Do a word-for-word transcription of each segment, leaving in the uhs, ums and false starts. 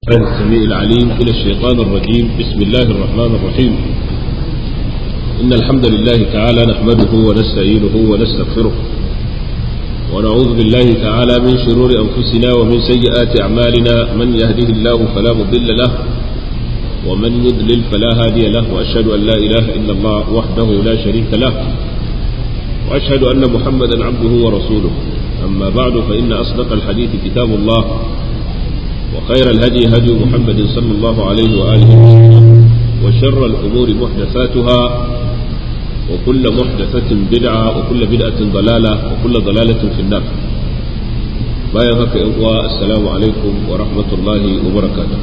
السميع العليم من الشيطان الرجيم. بسم الله الرحمن الرحيم. إن الحمد لله تعالى نحمده ونستعينه ونستغفره ونعوذ بالله تعالى من شرور أنفسنا ومن سيئات أعمالنا. من يهده الله فلا مضل له ومن يضلل فلا هادي له، وأشهد أن لا إله إلا الله وحده لا شريك له، وأشهد أن محمدا عبده ورسوله. أما بعد، فإن أصدق الحديث كتاب الله، وخير الهدي هدي محمد صلى الله عليه وآله وسلم، وشر الأمور محدثاتها، وكل محدثة بدعة، وكل بدعة ضلالة، وكل ضلالة في النار. بايعك إخوة، السلام عليكم ورحمة الله وبركاته.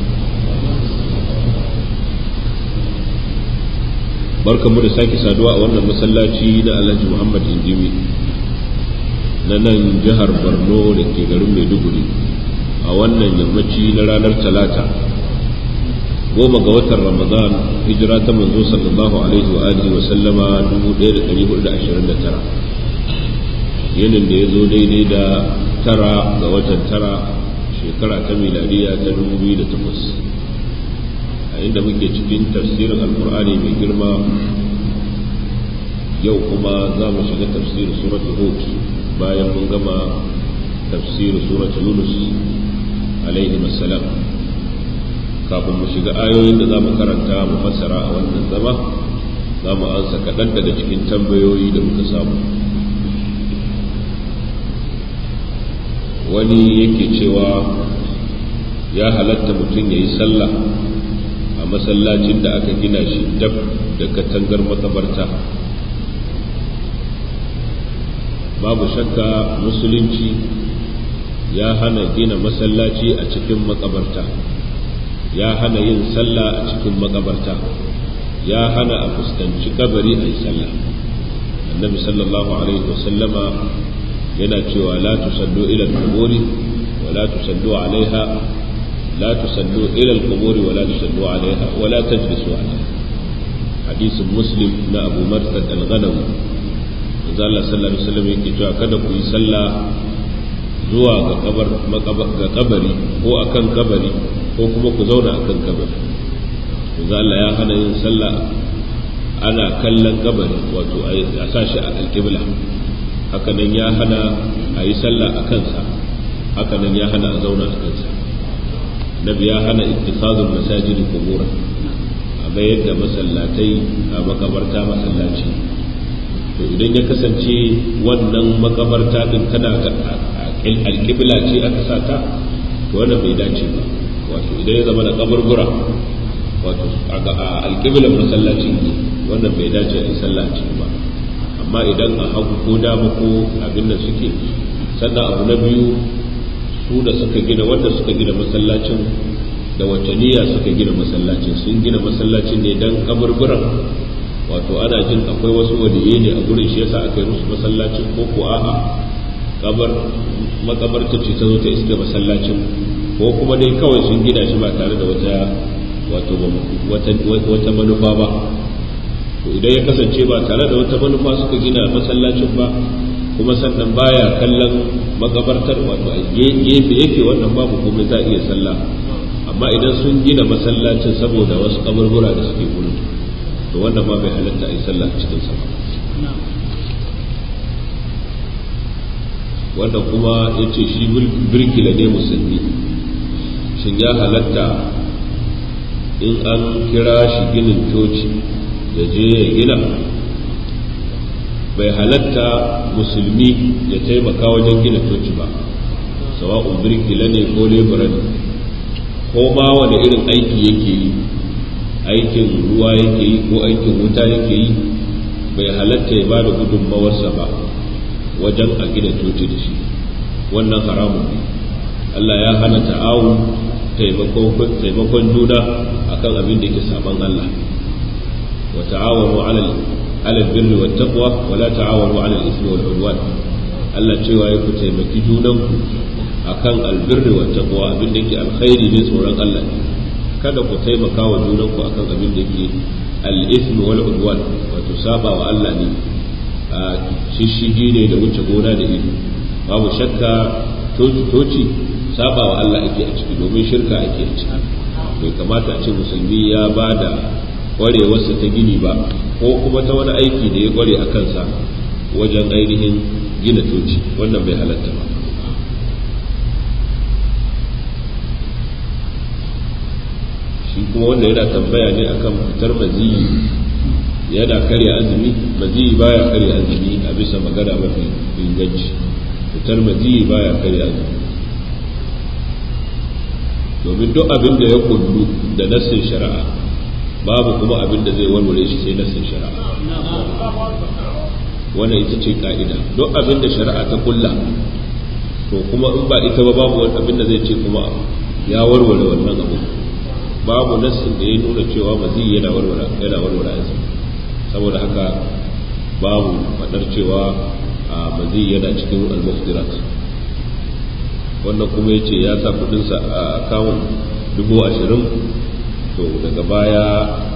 barkanmu da sake saduwa a wannan masallaci na Alhaji Muhammad Indimi na nan jihar Borno da ke garin Maiduguri a wannan yammaci na ranar Talata goma ga watan Ramadan, hijira ta manzo sallallahu alaihi wa alihi wa sallama dubu ɗaya da ɗari hudu da ashirin da tara, yanin da ya zo daidai da tara ga watan tara shekara ta miladiya ta dubu biyu da takwas, a inda muke cikin tafsirin alkur'ani mai girma. Yau kuma za mu shiga tafsirin surat hud bayan mun gama tafsirin surat yunus alaihi assalam. Kafin mu shiga ayoyin da za mu karanta mu fassara a wannan zama, za mu ansa kaɗan daga cikin tambayoyi da muka samu. Wani yake cewa ya halatta mutum ya yi sallah a masallacin da aka gina shi dab da katangar makabarta. Babu shakka musulunci ya hana gina masallaci a cikin makabarta, ya hana yin sallah a cikin makabarta, ya hana a fuskanci kabari a yi sallah. Annabi sallallahu alaihi wasallama yana cewa la tusallu ila al-quburi wa la tusallu alaiha لا تصلوا إلى القبور ولا تصلوا عليها ولا تجلسوا عليها. حديث مسلم نا أبو مرثد الغنوي قال الله صلى الله عليه وسلم يقول kada ku yi sallah zuwa ga kabar ga kabari ko akan kabari ko kuma ku zauna akan kabari. Manzo Allah ya hana yin sallah ana kallon kabari, wato a sashi a alqibla. Haka nan ya hana a yi sallah akan sa, haka nan ya hana a zauna akan sa. Nabi ya hana ittikhadul masajid qubura, a bayar da masallatai a makabarta masallaci. To idan ya kasance wannan makabarta din tana ga alqibla ce aka sata, to wannan bai dace ba. Wato idan ya zama da kaburbura, wato a alqiblan masallaci ne, wannan bai dace a sallaci ba. Amma idan a hagu ko dama ko abin da suke, sannan abu na biyu, su da suka gina wanda suka gina masallacin da wace niyya suka gina masallacin. Sun gina masallacin ne dan kaburburan, wato ana jin akwai wasu waliyai ne a gurin, shi yasa aka yi musu masallacin, ko ko a'a kabar makabarta ce ta zo ta iska masallacin, ko kuma dai kawai sun gina shi ba tare da wata wato wata manufa ba. To idan ya kasance ba tare da wata manufa suka gina masallacin ba, kuma sannan baya kallon makabartar, wato a gefe yake, wannan babu komai za a iya sallah. Amma idan sun gina masallacin saboda wasu kaburbura da suke gurin, to wannan ma bai halatta a yi sallah cikin sa ba. Wanda kuma ya ce shi birkila ne musulmi, shin ya halatta in an kira shi ginin coci ya je ya gina? Bai halatta musulmi ya taimaka wajen gina coci ba, sawa'un birkila ne ko lebura ne, ko ma wani irin aiki yake yi, aikin ruwa yake yi ko aikin wuta yake yi, bai halatta ya bada gudunmawarsa ba wajen a gina coci da shi. Wannan haramun ne. Allah ya hana ta'awun, taimakon juna akan abin da yake saban Allah. wa ta'awanu 'alal alal birri wat taqwa wa la ta'awanu 'alal ithmi wal 'udwan. Allah cewa ya ku taimaki junanku akan albirri wat taqwa, abin da yake alkhairi ne, tsoron Allah ne. Kada ku taimaka wa junanku akan abin da yake al-ithmi wal 'udwan, wato saba wa Allah ne, a shishigi ne da wuce gona da ido. Babu shakka toci toci saba wa Allah ake a ciki, domin shirka ake a ciki. bai kamata a ce musulmi ya ba da ƙwarewarsa ta gini ba ko kuma ta wani aiki da ya ƙware a kansa wajen ainihin gina coci, wannan bai halatta ba. shi kuma wanda yana tambaya ne akan fitar maziyi yana karya azumi. Maziyi baya karya azumi a bisa magana mafi inganci. Fitar maziyi baya karya azumi, domin duk abin da ya kullu da nassin shari'a babu kuma abin da zai warware shi sai nassin shari'a. wannan ita ce ka'ida. Duk abin da shari'a ta kulla to kuma in ba ita ba babu wani abin da zai ce kuma ya warware wannan abu. Babu nassin da ya nuna cewa maziyi yana warware yana warware azumi. Saboda haka babu fadar cewa maziyi yana cikin al-muftirat. wannan kuma ya ce ya sa kudinsa a akawun dubu ashirin, to daga baya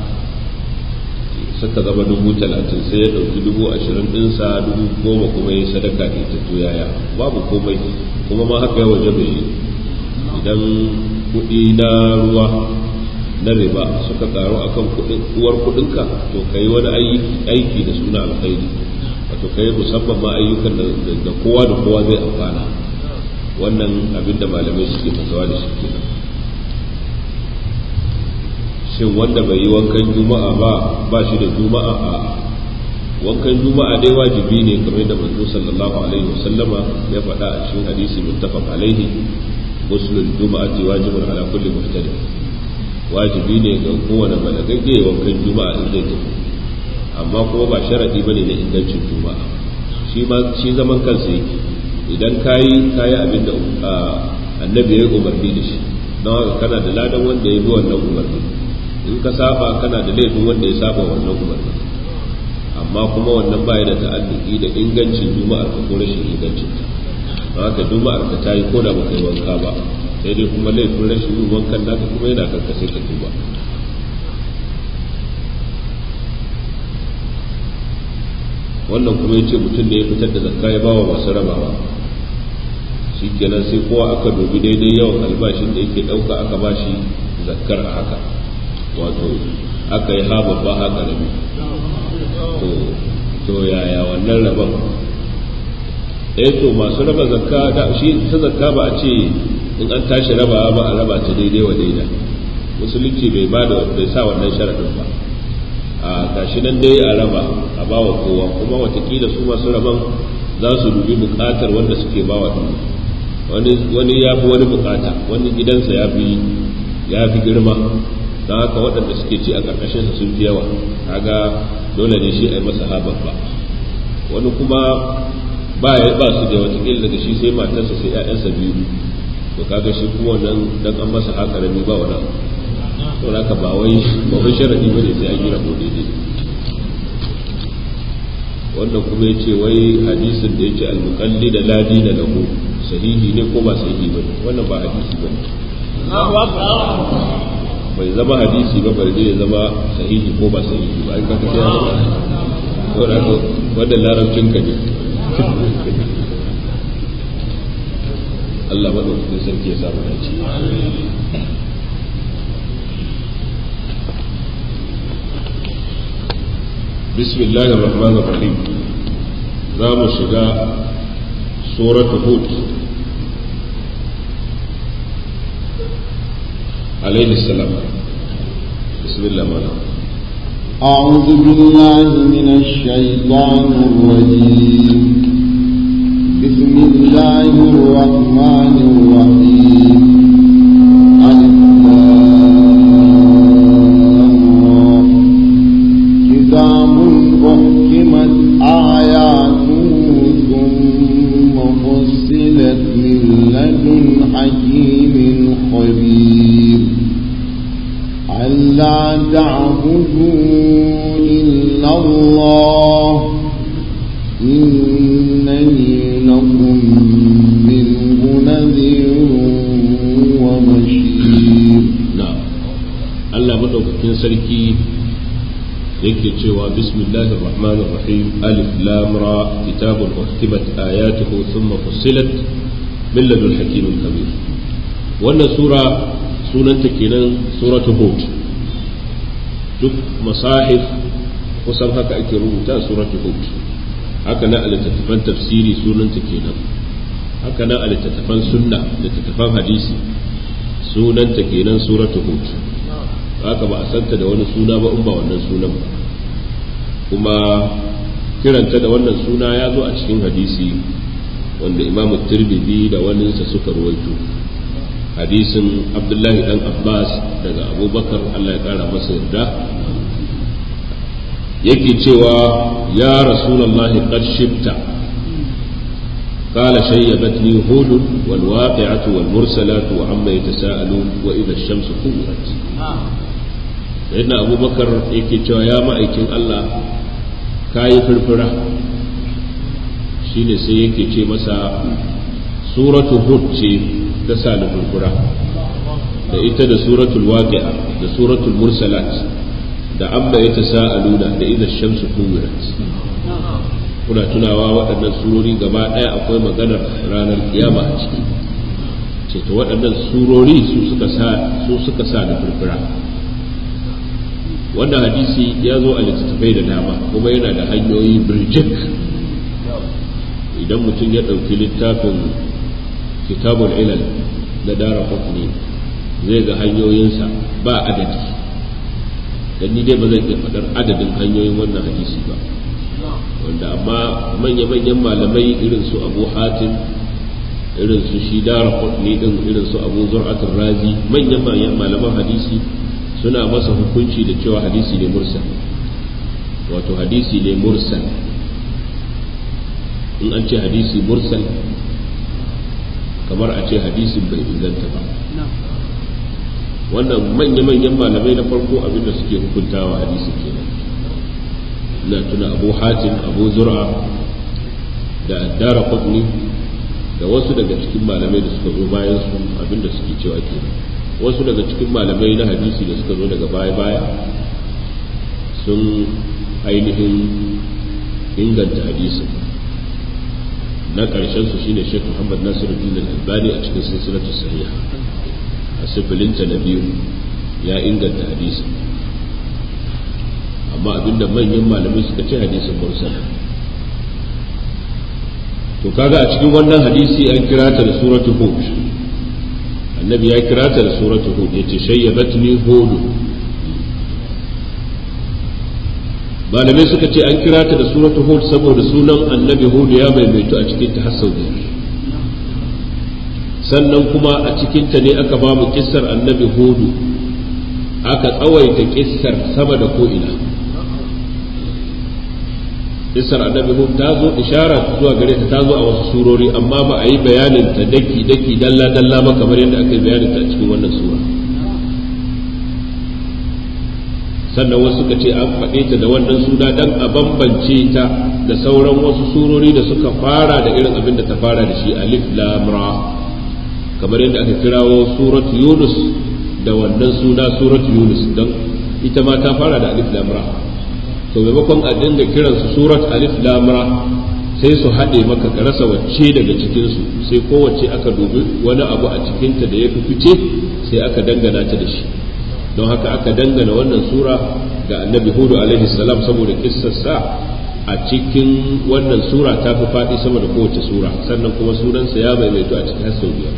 suka zama dubu talatin, sai ya ɗauki dubu ashirin ɗinsa dubu goma kuma ya sadaka da ita. To yaya? Babu komai, kuma ma haka ya waje bai. Idan kuɗi na ruwa na riba suka karu akan kuɗin uwar kuɗinka, to kai wani aiki da suna alkhairi, wato kai musamman ma ayyukan da kowa da kowa zai amfana. wannan abin da malamai suke fasawa da shi kenan. Shin wanda bai yi wankan juma'a ba ba shi da juma'a? a wankan juma'a dai wajibi ne kamar da manzo sallallahu alaihi wasallama ya faɗa a cikin hadisi muttafaq alaihi, ghuslul juma'ati wajibun ala kulli muhtadim. wajibi ne ga kowane balagagge wankan juma'a in zai tafi, amma kuma ba sharadi bane na ingancin juma'a. shi ma shi zaman kansa yake. idan kayi kayi abin da annabi ya yi umarni da shi, don haka kana da ladan wanda ya bi wannan umarni. in ka saba kana da laifin wanda ya saba wannan umarni, amma kuma wannan baya da ta'alluki da ingancin juma'ar ka ko rashin ingancin ta. don haka juma'ar ka tayi ko da baka yi wanka ba, sai dai kuma laifin rashin yin wankan naka kuma yana kanka, sai ka tuba. wannan kuma ya ce mutum ne ya fitar da zakka ya bawa masu rabawa, shi kenan sai kowa aka dubi daidai yawan albashin da yake ɗauka aka ba shi zakkar a haka, wato aka yi ha babba haka rabi. to to yaya wannan rabon? eh to masu raba zakka da shi ta zakka ba a ce in an tashi raba ba a raba ta daidai wa daida. musulunci bai ba da bai sa wannan sharadin ba. a gashi nan dai a raba a bawa kowa, kuma watakila su masu raban za su dubi bukatar wanda suke bawa din. wani wani ya fi wani bukata, wani gidansa ya fi ya fi girma, don haka waɗanda suke ci a ƙarƙashin sa sun fi yawa, kaga dole ne shi a yi masa haban ba. wani kuma ba ya ba su da watakila daga shi sai matarsa sai ƴaƴansa biyu, to kaga shi kuma wannan dan an masa haka rami ba wani abu. to haka ba wai ba wai sharadi bane sai an yi rabo daidai. wannan kuma yace wai hadisin da yake al-muqallid da ladi da lahu sahihi ne ko ba sahihi bane? wannan ba hadisi bane. bai zama hadisi ba, bare ya zama sahihi ko ba sahihi ba. ai ka ta sai to haka wannan larabcin ka ne. Allah madaukakin sarki ya samu dace. بسم الله الرحمن الرحيم. زام شجاع سورة هود عليه السلام. بسم الله الرحمن الرحيم. أعوذ بالله من الشيطان الرجيم. بسم الله الرحمن الرحيم. كتاب أحكمت آياته ثم فصلت من لدن حكيم خبير ألا تعبدوا إلا الله إنني لكم منه نذير وبشير. نعم. الله مدوكين سركي yake cewa bismillahir rahmanir rahim alif lam ra kitabun uhkimat ayatuhu thumma fussilat min ladun hakimin kabir. wannan sura sunanta kenan suratu hud. duk masahif kusan haka ake rubuta suratu hud. haka na a littattafan tafsiri sunanta kenan, haka na a littattafan sunna, littattafan hadisi sunanta kenan suratu hud. haka ba a santa da wani suna ba in ba wannan sunan ba. kuma kiranta da wannan suna ya zo a cikin hadisi wanda imamu tirmidhi da waninsa suka ruwaito, hadisin abdullahi dan abbas daga abubakar Allah ya kara masa yarda, yake cewa ya rasulullahi qad shibta qala shayyabatni hud wal waqi'atu wal mursalatu wa amma yatasaalun wa idha ash-shamsu kuwirat. sayyidina abubakar yake cewa ya ma'aikin Allah kayi furfura, shine sai yake ce masa suratu hud ce ta sa ni furfura, da ita da suratul waqi'a da suratul mursalat da amma yatasaaluna da idha ash-shamsu kuwirat. kuna tunawa waɗannan surori gaba ɗaya akwai maganar ranar kiyama a ciki, ce to waɗannan surori su suka sa su suka sa da furfura. wannan hadisi ya zo a littattafai da dama kuma yana da hanyoyi birjik. idan mutum ya ɗauki littafin kitabul ilal na Daraqutni zai ga hanyoyinsa ba adadi, dan ni dai ba zan iya faɗar adadin hanyoyin wannan hadisi ba, wanda amma manya-manyan malamai irin su Abu Hatim, irin su shi Daraqutni din, irin su Abu Zur'atul Razi, manyan malaman hadisi suna masa hukunci da cewa hadisi ne mursal. wato hadisi ne mursal, in an ce hadisi mursal kamar a ce hadisin bai inganta ba. wannan manya-manyan malamai na farko abinda suke hukuntawa hadisi kenan. ina tuna Abu Hatim, Abu Zur'a da Daraqutni da wasu daga cikin malamai da suka zo bayan su abinda suke cewa kenan. wasu daga cikin malamai na hadisi da suka zo daga baya-baya sun ainihin inganta hadisin. na ƙarshen su shine Sheikh Muhammad Nasiruddin Al-Albani a cikin silsilatu sahiha a sifilinta na biyu ya inganta hadisin, amma abinda manyan malamai suka ce hadisin mursal. to kaga a cikin wannan hadisi an kira ta da suratu hud, annabi ya kira ta da suratu hud, yace shayyabatni hud. malamai suka ce an kira ta da suratu hud saboda sunan annabi hud ya maimaito a cikin ta har sau biyar. sannan kuma a cikin ta ne aka ba mu kissar annabi hud, aka tsawaita kissar sama da ko ina. kissar annabi hud ta zo ishara zuwa gare ta ta zo a wasu surori, amma ba a yi bayanin ta daki daki dalla dalla ba kamar yadda aka yi bayanin ta a cikin wannan sura. sannan wasu suka ce an faɗe ta da wannan suna dan a bambance ta da sauran wasu surori da suka fara da irin abin da ta fara da shi, alif lam ra, kamar yadda aka kirawo suratu yunus da wannan suna suratu yunus dan ita ma ta fara da alif lam ra. to maimakon a dinga kiransu surat alif lam ra sai su haɗe maka ka rasa wacce daga cikinsu, sai kowace aka dubi wani abu a cikinta da ya fi fice sai aka dangana ta da shi. don haka aka dangana wannan sura ga annabi hudu alaihi salam saboda kissarsa a cikin wannan sura ta fi faɗi sama da kowace sura, sannan kuma sunansa ya maimaito a cikin sau biyar.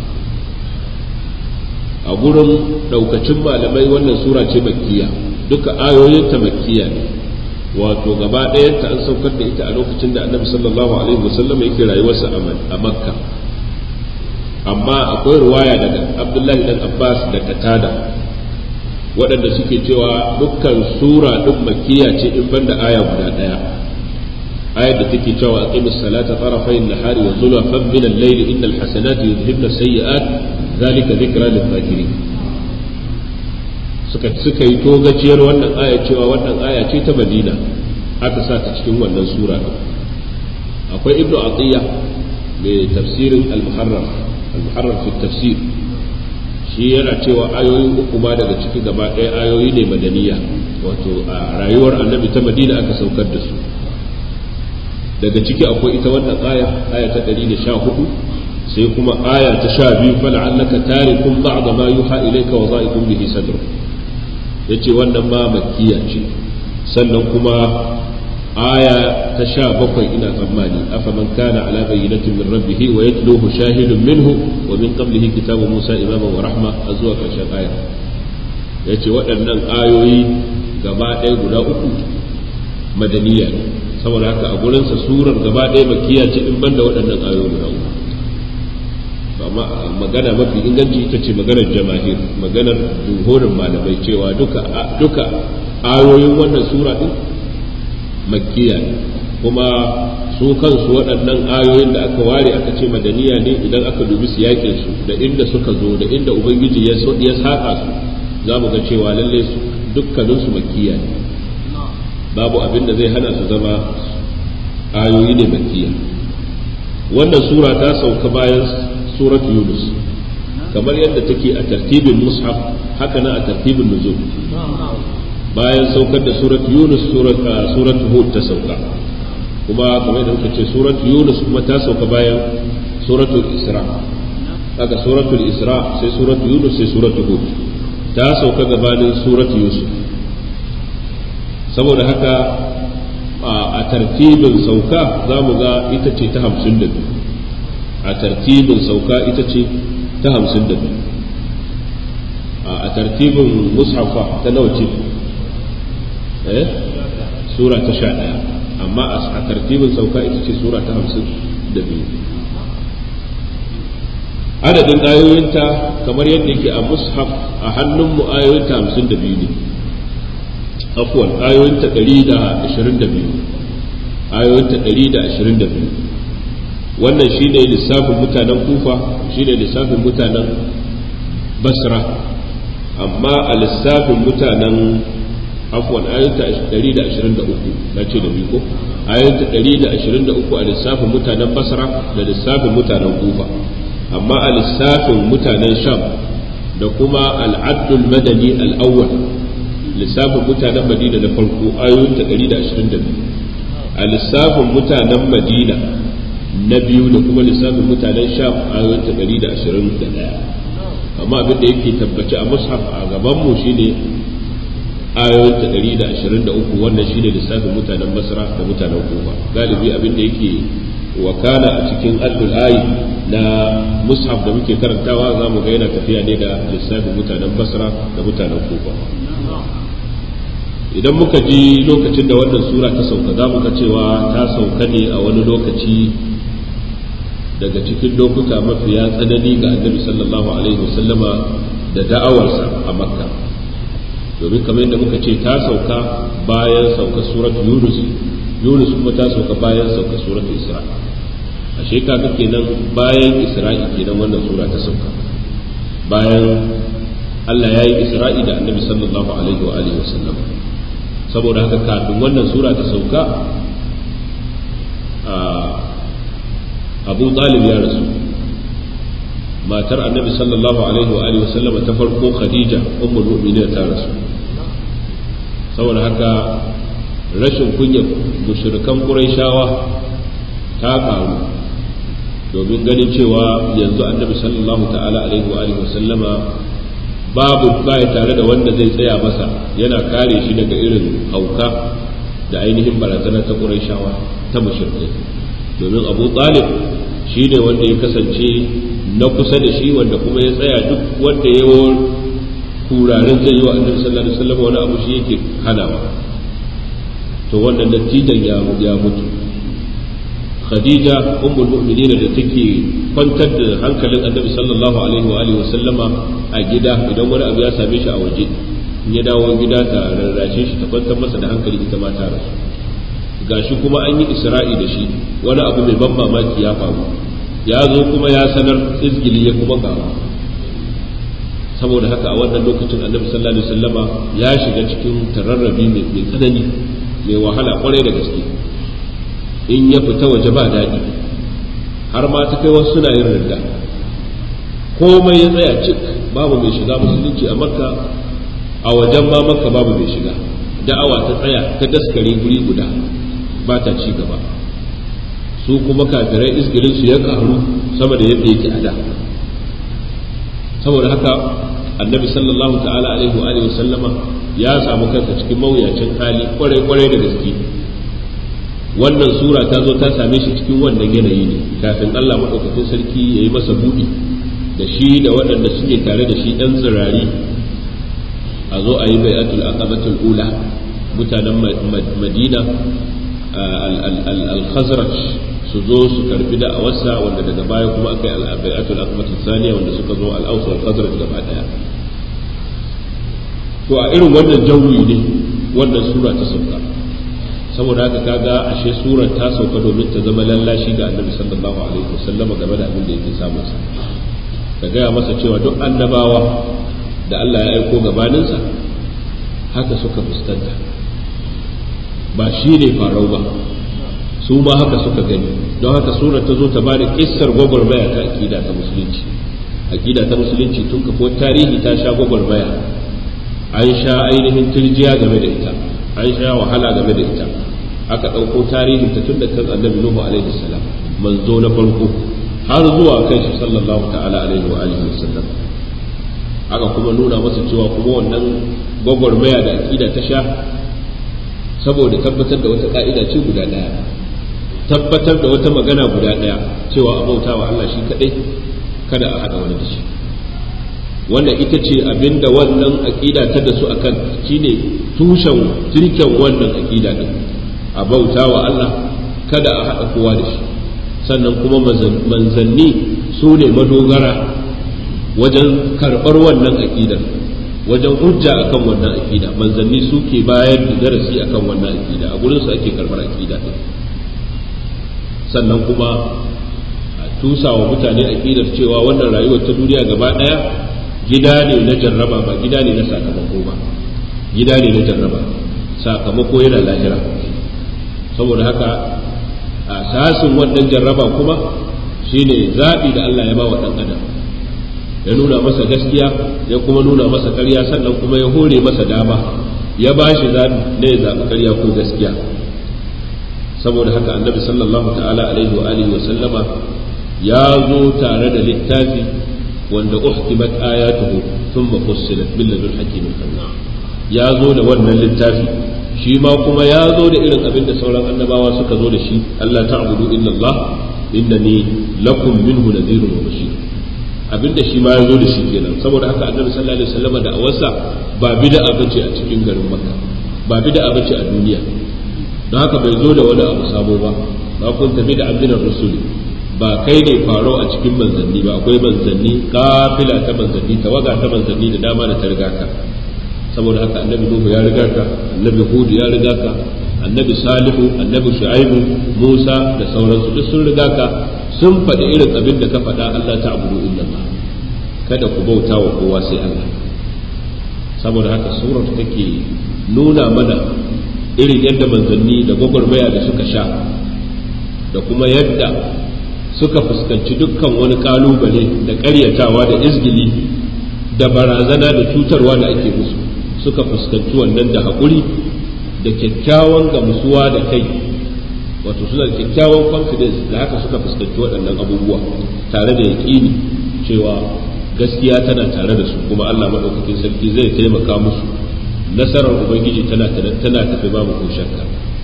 a gurin ɗaukacin malamai wannan sura ce makkiya, duka ayoyinta makkiya ne, wato gaba ɗayanta an saukar da ita a lokacin da annabi sallallahu alaihi wasallam yake rayuwarsa a makka. amma akwai ruwaya daga abdullahi dan abbas da katada waɗanda suke cewa dukkan sura ɗin makkiya ce in banda aya guda ɗaya, ayar da take cewa aqimus salata tarafayn nahari wa zulfan min al-layli innal hasanati yudhhibna sayyi'at zalika dhikra lil-dhakirin. suka suka yi togaciyar wannan aya cewa wannan aya ce ta Madina aka sa ta cikin wannan sura ɗin. akwai ibnu atiya mai tafsirin al-muharrar al-muharrar fi tafsir, shi yana cewa ayoyi uku ma daga ciki gaba ɗaya ayoyi ne madaniya, wato a rayuwar annabi ta Madina aka saukar da su. daga ciki akwai ita wannan aya aya ta ɗari da sha hudu sai kuma aya ta sha biyu fala'allaka tarikum ba'da ma yuha ilayka wa dha'ikum bihi sadruk yace wannan ma makkiya ce. sannan kuma aya ta sha bakwai ina tsammani afaman kana ala bayyinatin min rabbih wa yatluhu shahidun minhu wa min qablihi kitabu Musa imaman wa rahma azwa karshen aya yace waɗannan ayoyi gaba ɗaya guda uku madaniya ne saboda haka a gurinsa surar gaba ɗaya makkiya ce in banda waɗannan ayoyi guda uku. amma magana mafi inganci ita ce maganar jamahir maganar jumhurin malamai cewa duka duka ayoyin wannan sura din makkiya ne kuma su kansu waɗannan ayoyin da aka ware aka ce madaniya ne idan aka dubi siyakin su da inda suka zo da inda ubangiji ya ya saka su za mu ga cewa lalle su dukkanin su makkiya ne babu abin da zai hana su zama ayoyi ne makkiya. wannan sura ta sauka bayan surat Yunus kamar yadda take a tartibin mushaf haka na a tartibin nuzul bayan saukar da surat Yunus surat surat Hud ta sauka kuma kamar yadda muka ce surat Yunus kuma ta sauka bayan suratul Isra haka suratul Isra sai surat Yunus sai surat Hud ta sauka gabanin surat Yusuf saboda haka a tartibin sauka za mu ga ita ce ta hamsin da biyu a tartibin sauka ita ce ta hamsin da biyu a tartibin mushafa ta nawa ce eh sura ta sha ɗaya amma a tartibin sauka ita ce sura ta hamsin da biyu. adadin ayoyinta kamar yadda yake a mushaf a hannunmu ayoyinta hamsin da biyu ne afwan ayoyinta ɗari da ashirin da biyu ayoyinta ɗari da ashirin da biyu. wannan shine lissafin mutanen kufa shine lissafin mutanen basra amma a lissafin mutanen afwan ayoyinta ɗari da ashirin da uku na ce da biyu ko ayoyinta ɗari da ashirin da uku a lissafin mutanen basra da lissafin mutanen kufa amma a lissafin mutanen sham da kuma al'addul madani al'awwal lissafin mutanen madina na farko ayoyinta ɗari da ashirin da biyu a lissafin mutanen madina na biyu da kuma lissafin mutanen sham ayoyinta ɗari da ashirin da ɗaya amma abin da yake tabbaci a mushaf a gabanmu shine ayoyinta ɗari da ashirin da uku wannan shine lissafin mutanen basra da mutanen kufa galibi abin da yake wakana a cikin addul ayi na mushaf da muke karantawa za mu ga yana tafiya ne da lissafin mutanen basra da mutanen kufa. idan muka ji lokacin da wannan sura ta sauka za mu ga cewa ta sauka ne a wani lokaci daga cikin lokuta mafiya tsanani ga annabi sallallahu alaihi wasallama da da'awarsa a makka domin kamar yadda muka ce ta sauka bayan sauka suratu yunus yunus kuma ta sauka bayan sauka suratu isra a shekara kenan bayan isra'i kenan wannan sura ta sauka bayan Allah ya yi isra'i da annabi sallallahu alaihi wa alihi wasallam saboda haka kafin wannan sura ta sauka abu talib ya rasu matar annabi sallallahu alaihi wa alihi wasallama ta farko khadija ummul mu'minin ta rasu saboda haka rashin kunyar mushrikan quraishawa ta faru domin ganin cewa yanzu annabi sallallahu ta'ala alaihi wa alihi wasallama babu baya tare da wanda zai tsaya masa yana kare shi daga irin hauka da ainihin barazana ta quraishawa ta mushrikai domin abu talib shi ne wanda ya kasance na kusa da shi wanda kuma ya tsaya duk wanda ya yi kurarin zai yi wa annabi sallallahu alaihi wasallam wani abu shi yake hanawa to wannan dattijan ya ya mutu khadija ummul mu'minin da take kwantar da hankalin annabi sallallahu alaihi wa alihi wasallama a gida idan wani abu ya same shi a waje in ya dawo gida ta rarrace shi ta kwantar masa da hankali ita ma ta rasu gashi kuma an yi isra'i da shi wani abu mai ban mamaki ya faru ya zo kuma ya sanar izgili ya kuma kawo saboda haka a wannan lokacin annabi sallallahu alaihi wasallama ya shiga cikin tararrabi mai tsanani mai wahala kwarai da gaske in ya fita waje ba daɗi har ma ta kai wasu suna yin ridda komai ya tsaya cik babu mai shiga musulunci a makka a wajen ma makka babu mai shiga da'awa ta tsaya ta daskare guri guda ba ta ci gaba su kuma kafirai isgirin su ya karu sama da yadda yake a da. saboda haka annabi sallallahu ta'ala alaihi wa alihi sallama ya samu kansa cikin mawuyacin hali kwarai kwarai da gaske. wannan sura ta zo ta same shi cikin wannan yanayi ne kafin Allah madaukakin sarki ya yi masa buɗi da shi da waɗanda suke tare da shi ɗan tsirari a zo a yi bai'atul aqabatul ula. mutanen Madina al-Khazraj su zo su karbi da awassa wanda daga baya kuma aka yi al-bai'atul aqabatul thaniya wanda suka zo al-Aws wal Khazraj gaba daya. to a irin wannan jawi ne wannan sura ta sauka. saboda haka kaga ashe surar ta sauka domin ta zama lallashi ga Annabi sallallahu alaihi wasallam game da abin da yake samun sa. ka gaya masa cewa duk annabawa da Allah ya aiko gabaninsa haka suka fuskanta, ba shi ne farau ba, su ma haka suka gani. don haka surar ta zo ta ba da kissar gwagwarmaya ta akida ta musulunci. akida ta musulunci tun kafo tarihi ta sha gwagwarmaya, an sha ainihin turjiya game da ita, an sha wahala game da ita. aka ɗauko tarihin ta tun da kan annabi Nuhu alaihi salam, manzo na farko, har zuwa kai shi sallallahu ta'ala alaihi wa alihi wasallam. aka kuma nuna masa cewa kuma wannan gwagwarmaya da akida ta sha saboda tabbatar da wata ka'ida ce guda daya, tabbatar da wata magana guda daya cewa a bauta wa Allah shi kadai, kada a hada wani da shi. wannan ita ce abinda wannan akida ta da su akan shine tushen turken wannan akida din, a bauta wa Allah kada a hada kowa da shi. sannan kuma manzanni su ne madogara wajen karɓar wannan aƙidar, wajen hujja akan wannan aƙida. manzanni su ke bayar da darasi akan wannan aƙida, a gurin su ake karɓar aƙida ɗin. sannan kuma a tusa wa mutane aƙidar cewa wannan rayuwar ta duniya gaba ɗaya gida ne na jarraba, ba gida ne na sakamako ba, gida ne na jarraba, sakamako yana lahira. saboda haka asasin wannan jarraba kuma shine zaɓi da Allah ya ba wa ɗan adam, ya nuna masa gaskiya ya kuma nuna masa ƙarya, sannan kuma ya hore masa dama ya ba shi zaɓi ne ya zaɓi ƙarya ko gaskiya. saboda haka annabi sallallahu ta'ala alaihi wa alihi wa sallama ya zo tare da littafi wanda uhkimat ayatuhu thumma fussilat bil ladun hakimin khabir. ya zo da wannan littafi, shi ma kuma ya zo da irin abin da sauran annabawa suka zo da shi, Allah ta'budu illa Allah innani lakum minhu nadhirun wa bashir. abinda shi ma ya zo da shi kenan. saboda haka annabi sallallahu alaihi wasallam da awarsa ba bid'a bace a cikin garin Makka, ba bid'a bace a duniya. don haka bai zo da wani abu sabo ba. ba kun tafi da abdinar rusuli, ba kai ne faro a cikin manzanni ba, akwai manzanni, kafila ta manzanni, tawaga ta manzanni da dama da ta riga ka. saboda haka annabi Nuhu ya riga ka, annabi Hud ya riga ka, annabi Salihu, annabi Shu'aibu, Musa da sauransu duk sun riga ka, sun faɗi irin abin da ka faɗa, Allah ta'budu illa Allah, kada ku bauta wa kowa sai Allah. saboda haka surar take nuna mana irin yadda manzanni da gwagwarmaya da suka sha, da kuma yadda suka fuskanci dukkan wani kalubale da ƙaryatawa da izgili da barazana da cutarwa da ake musu, suka fuskanci wannan da haƙuri da kyakkyawan gamsuwa da kai, wato suna da kyakkyawan confidence da haka suka fuskanci waɗannan abubuwa tare da yaƙini cewa gaskiya tana tare da su, kuma Allah maɗaukakin sarki zai taimaka musu, nasarar ubangiji tana tana tafi babu ko shakka.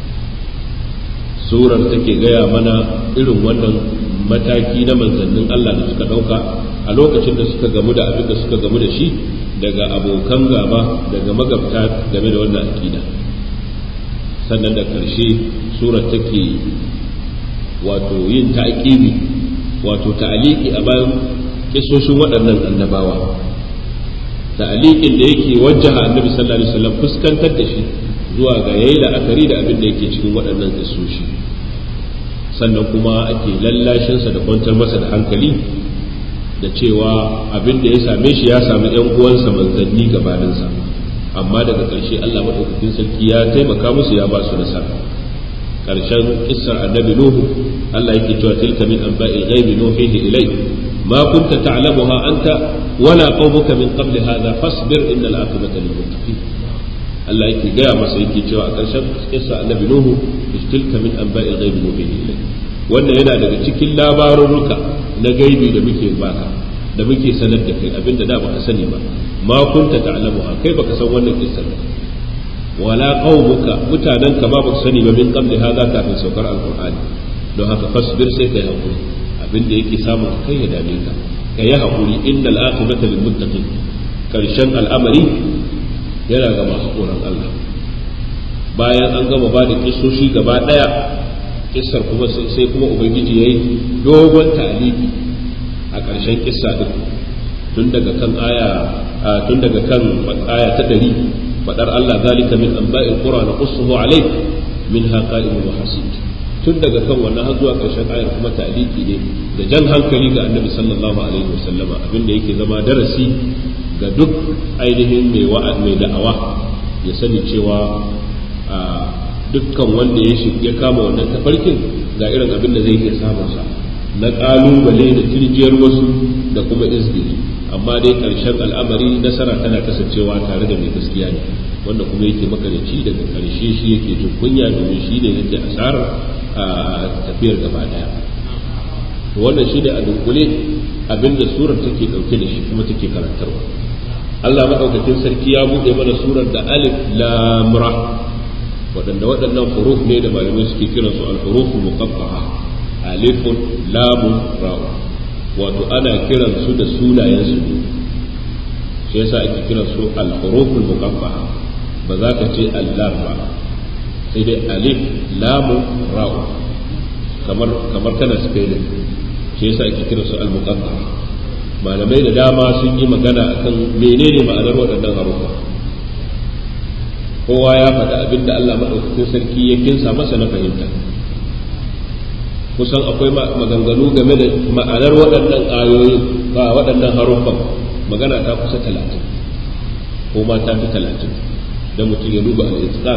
surar take gaya mana irin wannan mataki na manzannin Allah da suka ɗauka a lokacin da suka gamu da abin da suka gamu da shi daga abokan gaba, daga magabta game da wannan akida. sannan da ƙarshe surar take wato yin ta'aqibi, wato ta'aliki a bayan kisoshin waɗannan annabawa, ta'alikin da yake wajjaha annabi sallallahu alaihi wasallam fuskantar da shi zuwa ga yayi la'akari da abin da yake cikin waɗannan kisoshi. sannan kuma ake lallashinsa da kwantar masa da hankali da cewa abin da ya same shi ya sami ‘yan uwansa manzanni gabaninsa, amma daga ƙarshe Allah maɗaukakin sarki ya taimaka musu ya ba su nasara. ƙarshen kissar annabi Nuhu Allah yake cewa tilka min anba'il ghaibi nuhihi ilayk ma kunta ta'lamuha anta wala qaumuka min qabli hadha fasbir innal aqibata lil muttaqin. Allah yake gaya masa yake cewa a ƙarshen kissar annabi Nuhu tilka min anba'il ghaibi nuhihi ilayk, wannan yana daga cikin labarurruka na gaibi da muke baka da muke sanar da kai abinda da baka sani ba ma kunta ta'lamuha kai baka san wannan kissar ba wala qaumuka mutanen ka ba baka sani ba min qabli hadha kafin saukar alqur'ani don haka fasbir sai kai hakuri abinda yake samu kai ya dame ka kai ya hakuri innal aqibata lil muttaqin karshen al'amari yana ga masu tsoron Allah bayan an gama ba da kissoshi gaba daya kissar kuma sai kuma ubangiji yayi dogon ta'aliki a ƙarshen kissa din tun daga kan aya tun daga kan aya ta ɗari fadar Allah zalika min anba'il qura naqussuhu alayk minha qa'imun wa hasid tun daga kan wannan har zuwa ƙarshen ayar kuma ta'aliki ne da jan hankali ga annabi sallallahu alaihi wasallama abinda yake zama darasi ga duk ainihin mai wa'ad mai da'awa ya sani cewa dukkan wanda ya ya kama wannan tafarkin ga irin abin da zai iya samun sa na kalubale da tirjiyar wasu da kuma izgiri amma dai karshen al'amari nasara tana kasancewa tare da mai gaskiya ne wanda kuma yake makarici daga karshe shi yake jin kunya domin shi ne yake asarar a tafiyar gaba daya wannan shi ne a dunkule abin da surar take dauke da shi kuma take karantarwa Allah madaukakin sarki ya bude mana surar da alif lam ra waɗanda waɗannan huruf ne da malamai suke kiran su al-huruful muqatta'a alifun lamun ra'u wato ana kiran su da sunayen su shi yasa ake kiran su al-huruful muqatta'a ba za ka ce Allah ba sai dai alif lamun ra'u kamar kamar kana spelling shi yasa ake kiran su al-muqatta'a malamai da dama sun yi magana akan menene ma'anar waɗannan harufa kowa ya faɗa abin da Allah maɗaukakin sarki ya kinsa masa na fahimta kusan akwai maganganu game da ma'anar waɗannan ayoyi ba waɗannan haruffan magana ta kusa talatin ko ma ta fi talatin da mutum ya duba al-itqan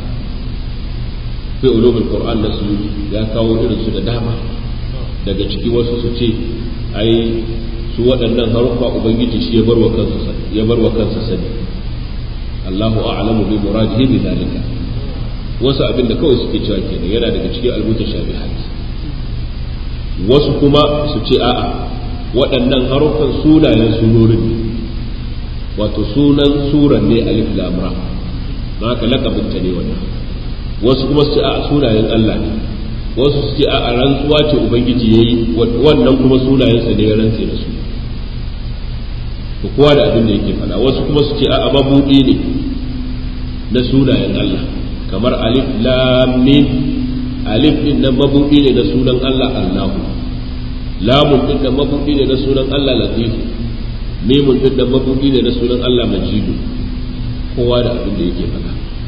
fi ulumul qur'an da su ya kawo irin su da dama daga ciki wasu su ce ai su waɗannan haruffa ubangiji shi ya bar wa kansa ya bar wa kansa sani Allahu a'lamu bi muradihi bi zalika wasu abin da kawai suke cewa kenan yana daga cikin al-mutashabihat wasu kuma su ce a'a waɗannan haruffan sunayen surorin ne wato sunan suran ne alif lam ra haka lakabin ta ne wannan wasu kuma su ce a'a sunayen Allah ne wasu su ce a'a rantsuwa ce ubangiji yayi wannan kuma sunayensa ne ya rantse da su kowa da abin da yake faɗa wasu kuma su ce a mabudi ne na sunayen Allah kamar alif lam mim alif din nan mabudi ne na sunan Allah Allahu lamun din nan mabudi ne na sunan Allah Latif mimun din nan mabudi ne na sunan Allah Majid kowa da abin da yake faɗa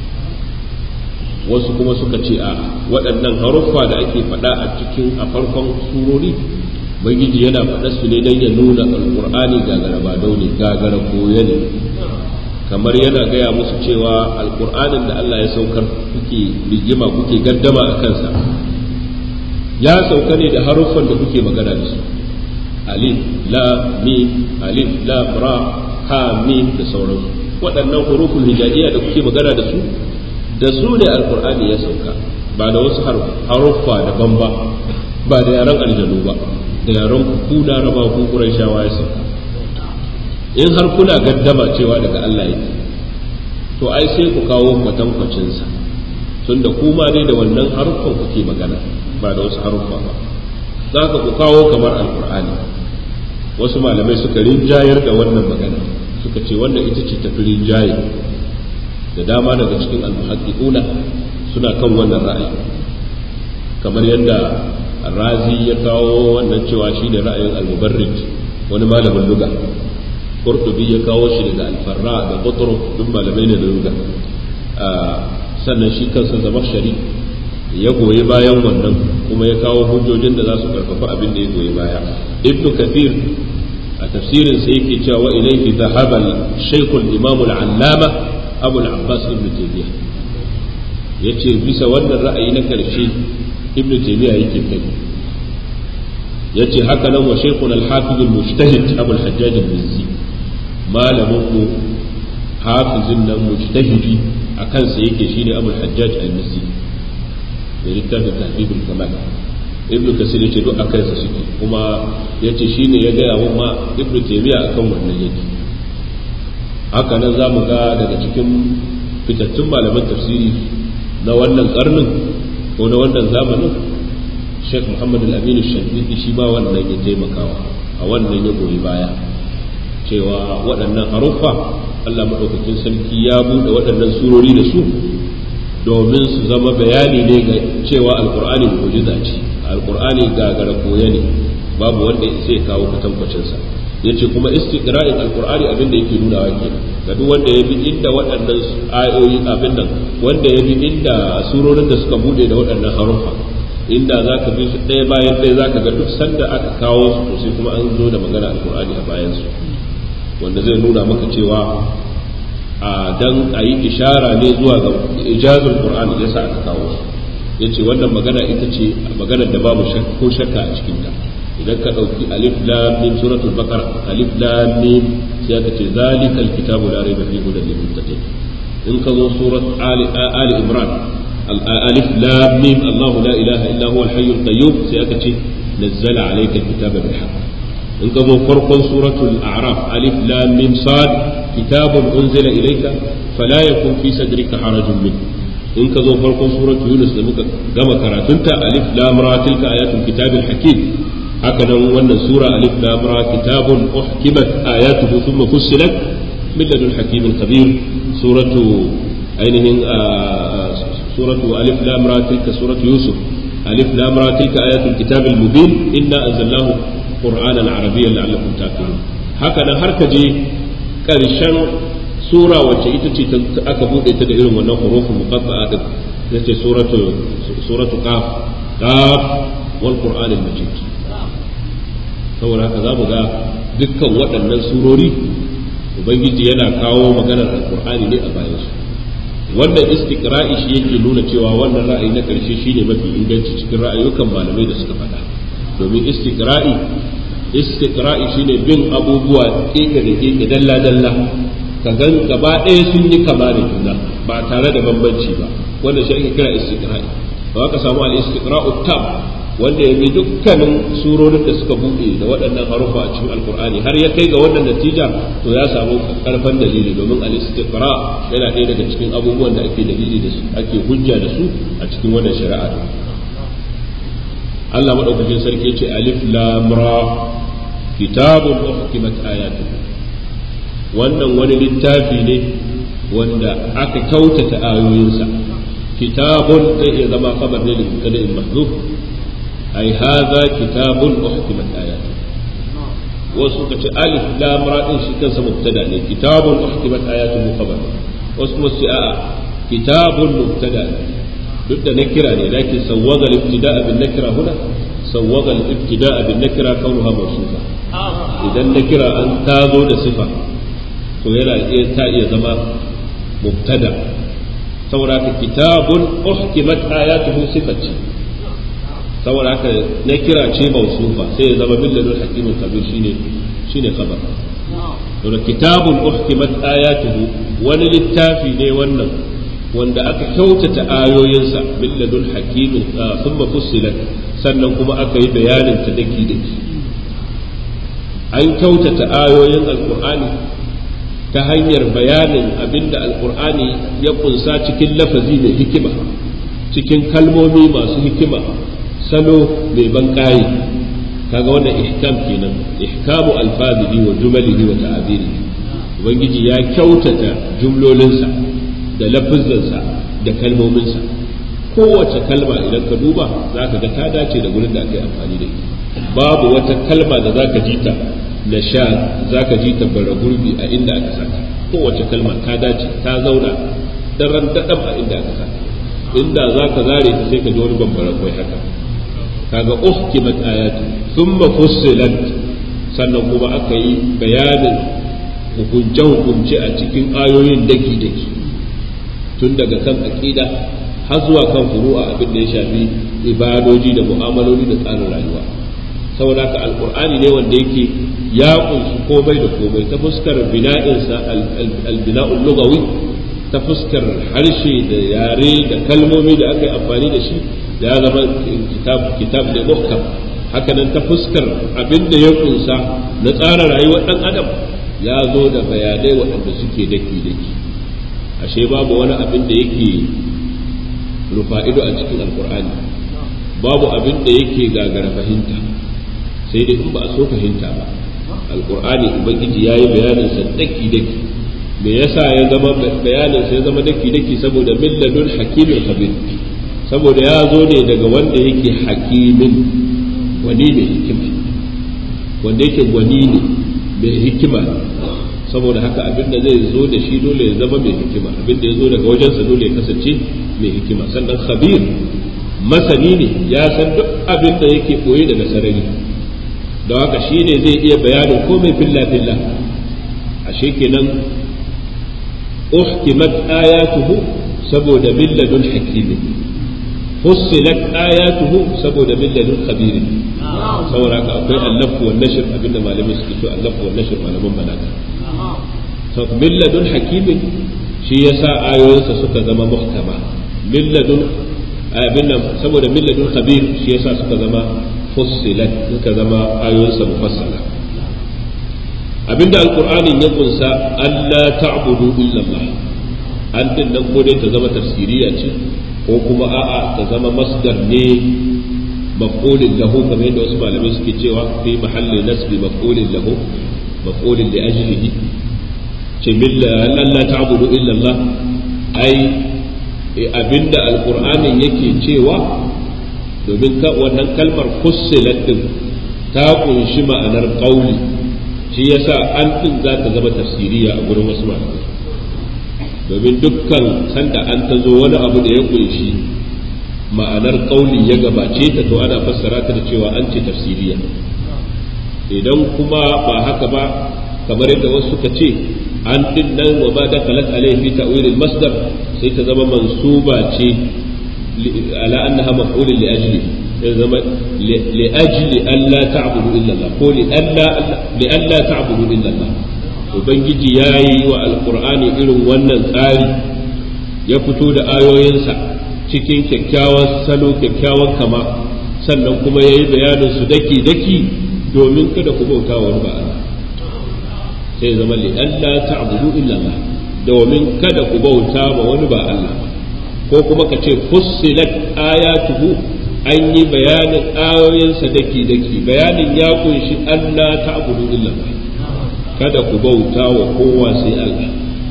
wasu kuma suka ce a waɗannan haruffa da ake faɗa a cikin a farkon surori ubangiji yana faɗa su ne don ya nuna alƙur'ani gagara ba daune gagara koya ne kamar yana gaya musu cewa alƙur'anin da Allah ya saukar kuke rigima kuke gaddama a kansa ya sauka ne da haruffan da kuke magana da su alif la mim alif la ra ha mim da sauransu waɗannan huruful hijaiya da kuke magana da su da su ne alƙur'ani ya sauka ba da wasu haruffa daban ba ba da yaran aljanu ba da yaron ku na raba ku Qurayshawa ya sauka in har kuna gaddama cewa daga Allah yake to ai sai ku kawo kwatankwacin sa tunda ku ma dai da wannan haruffan kuke magana ba da wasu haruffa ba zaka ku kawo kamar alqur'ani wasu malamai suka rinjayar da wannan magana suka ce wannan ita ce tafi rinjaye da dama daga cikin almuhaqqiquna suna kan wannan ra'ayi kamar yadda razi ya kawo wannan cewa shi da ra'ayin al-mubarrid wani malamin lugha qurtubi ya kawo shi daga al-farra da qutr duk malamai ne da lugha sannan shi kansa zamakhshari ya goyi bayan wannan kuma ya kawo hujjojin da za su karfafa abin da ya goyi baya ibnu kathir a tafsirin sa yake cewa wa ilayhi dhahaba shaykh al-imam al-allama abu al-abbas ibn taymiyyah yace bisa wannan ra'ayi na karshe ibn taymiya yake kai yace haka nan wa shaykhuna al-hafiz al-mujtahid abu al-hajjaj al-mizzi malamin mu hafizin nan mujtahidi akan sa yake shine abu al-hajjaj al-mizzi da littafin tahdhib al-kamal ibnu kasir yace duk akan sa suke kuma yace shine ya gaya wa ma ibnu taymiya akan wannan yake. Haka nan zamu ga daga cikin fitattun malaman tafsiri na wannan karnin ko na wannan zamanin Sheikh Muhammad al-Amin al-Shafi'i shi ba wannan ya taimakawa a wannan ya goyi baya cewa waɗannan haruffa Allah madaukakin sarki ya bude waɗannan surori da su domin su zama bayani ne ga cewa alqur'ani mu'jiza ce, alqur'ani gagara koya ne, babu wanda zai kawo kwatankwacin sa. Yace kuma istiqra'in alqur'ani abin da yake nuna wa kenan ga duk wanda ya bi inda waɗannan ayoyi abin nan wanda ya bi inda surorin da suka bude da waɗannan haruffa inda zaka bi su ɗaya bayan ɗaya zaka ga duk sanda aka kawo su to sai kuma an zo da magana alqur'ani a bayan su, wanda zai nuna maka cewa a dan a yi ishara ne zuwa ga ijazul qur'ani yasa aka kawo su. Yace wannan magana ita ce maganar da babu shakka ko shakka a cikin ta. Idan ka ɗauki alif lam mim suratul baqara alif lam mim sai aka ce zalikal kitabu la rayba fihi hudan lil muttaqin. In ka zo surat ali ali imran alif lam mim allah la ilaha illa huwa al hayyul qayyum sai aka ce nazzala alayka al kitaba bil haqq. In ka zo farkon suratul a'raf alif lam mim sad kitabun unzila ilayka fala yakun fi sadrika harajun min. In ka zo farkon suratul yunus da muka gama karatunta alif lam ra tilka ayatul kitabil hakim. haka nan wannan sura alif lam ra kitabun uhkimat ayatuhu thumma fussilat min ladun hakimin khabir. suratu ainihin suratu alif lam ra tilka suratu yusuf alif lam ra tilka ayatul kitabil mubin inna anzalnahu qur'anan arabiyyan la'allakum taqilun. haka nan har ka je karshen sura wacce ita ce aka bude ta da irin wannan hurufin muqatta'a din yace suratu suratu qaf qaf wal qur'anil majid. saboda haka za mu ga dukkan waɗannan surori ubangiji yana kawo maganar alkur'ani ne a bayan su. wannan istiqra'i shi yake nuna cewa wannan ra'ayi na ƙarshe shine mafi inganci cikin ra'ayukan malamai da suka faɗa, domin istiqra'i istiqra'i shine bin abubuwa keke da keke dalla dalla ka gan gaba ɗaya sun yi kama da juna ba tare da bambanci ba, wannan shi ake kira istiqra'i. ba ka samu al-istiqra'u tab wanda ya bi dukkanin surorin da suka buɗe da waɗannan harufa a cikin alkur'ani har ya kai ga wannan natija to ya samu karfan dalili, domin al-istiqra yana ɗaya daga cikin abubuwan da ake dalili da su ake hujja da su a cikin wannan shari'a. Allah madaukakin sarki yace alif lam ra kitabun uhkimat ayatuhu, wannan wani littafi ne wanda aka kyautata ayoyinsa. kitabun zai iya zama khabar ne da mubtada'in mahdhuf ai hadha kitabun uhkimat ayatu. wasu ka ce alif lam ra din shi kansa mubtada ne, kitabun uhkimat ayatu khabar. wasu kuma su a'a kitabun mubtada duk da nakira ne, lakin sawwaga al-ibtida'a bin nakira huna sawwaga al-ibtida'a bin nakira kaunuha mawsufa. idan nakira an tazo da sifa to yana iya ta iya zama mubtada. saboda ka kitabun uhkimat ayatuhu sifati, saboda haka na kira ce mausufa sai ya zama billadul hakimin kabir shine shine khabar. to da kitabun uhkimat ayatuhu wani littafi ne wannan wanda aka kyautata ayoyinsa billadul hakimin thumma fussilat, sannan kuma aka yi bayanin ta daki daki. an kyautata ayoyin alqur'ani ta hanyar bayanin abinda alqur'ani ya kunsa cikin lafazi mai hikima, cikin kalmomi masu hikima, salo mai ban kayi. kaga wannan ihkam kenan, ihkamu alfazihi wa jumalihi wa ta'abirihi. ubangiji ya kyautata jumlolinsa da lafazansa da kalmominsa. kowace kalma idan ka duba zaka ga ta dace da gurin da aka yi amfani da ita. babu wata kalma da zaka ji ta na sha zaka ji ta bara gurbi a inda aka saka. kowace kalma ta dace, ta zauna daren dadam a inda aka saka. inda zaka zare ta sai ka ji wani bambara kai haka. kaga uhkimat ayatu thumma fussilat, sannan kuma aka yi bayanin hukunce hukunce a cikin ayoyin daki daki, tun daga kan aqida har zuwa kan furu'a abin da ya shafi ibadoji da mu'amaloli da tsarin rayuwa. saboda haka alqur'ani ne wanda yake ya kunshi komai da komai ta fuskar bina'insa al-bina'ul lughawi, ta fuskar harshe da yare da kalmomi da aka yi amfani da shi, ya zama kitab kitab da muhkam. Haka nan ta fuskar abin da ya kunsa na tsara rayuwar dan adam ya zo da bayanai waɗanda suke daki daki. Ashe babu wani abin da yake rufa ido a cikin alkur'ani, babu abin da yake gagara fahimta, sai dai in ba a so fahimta ba. Alkur'ani ubangiji ya yi bayanin sa daki daki. Me yasa ya zama bayanin sa ya zama daki daki? Saboda milladun hakimin khabir, saboda ya zo ne daga wanda yake hakimin, wani mai hikima, wanda yake gwani ne mai hikima. Saboda haka abin da zai zo da shi dole ya zama mai hikima, abin da ya zo daga wajensa dole ya kasance mai hikima. Sannan khabir masani ne, ya san duk abin da yake koyi daga sarari, don haka shi ne zai iya bayanin komai filla filla. Ashe kenan uhkimat ayatuhu saboda milladun hakimin, fussilat ayatuhu saboda milladun khabirin. Saboda haka akwai allafu wan nashr, abinda malamai suke cewa allafu wan nashr, malaman balaga. So milladun hakimin shi yasa ayoyinsa suka zama muhkama, milladun abin nan saboda milladun khabir shi yasa suka zama fussilat, suka zama ayoyinsa mufassala. Abinda alqur'anin ya kunsa Allah ta'budu illa Allah, an din nan ko dai ta zama tafsiriya ce ko kuma a'a ta zama masdar ne maf'ulin lahu, kamar yadda wasu malamai suke cewa fi mahalli nasbi maf'ulin lahu maf'ulin li ajlihi. Ce milla Allah ta'budu illa Allah, ai abinda alqur'anin yake cewa, domin ka wannan kalmar fussilat din ta kunshi ma'anar qauli, shi yasa an din za ta zama tafsiriya a gurin wasu malamai. Domin dukkan sanda an ta zo wani abu da ya kunshi ma'anar qauli ya gabace ta, to ana fassara ta da cewa an ce tafsiriya. Idan kuma ba haka ba, kamar yadda wasu suka ce an din nan wa ba dakalat alayhi fi ta'wil al-masdar, sai ta zama mansuba ce ala annaha maf'ul li ajli, sai zama li ajli alla ta'budu illa Allah, ko li alla li alla ta'budu illa Allah. Ubangiji yayi wa alqur'ani irin wannan tsari, ya fito da ayoyinsa cikin kyakkyawan salo, kyakkyawan kama, sannan kuma yayi bayanin su daki daki domin kada ku bauta wa wani ba Allah. Sai zama li alla ta'budu illa Allah, domin kada ku bauta wa wani ba Allah. Ko kuma ka ce fussilat ayatuhu, an yi bayanin ayoyinsa daki daki, bayanin ya kunshi alla ta'budu illa Allah, kada ku bauta wa kowa sai Allah.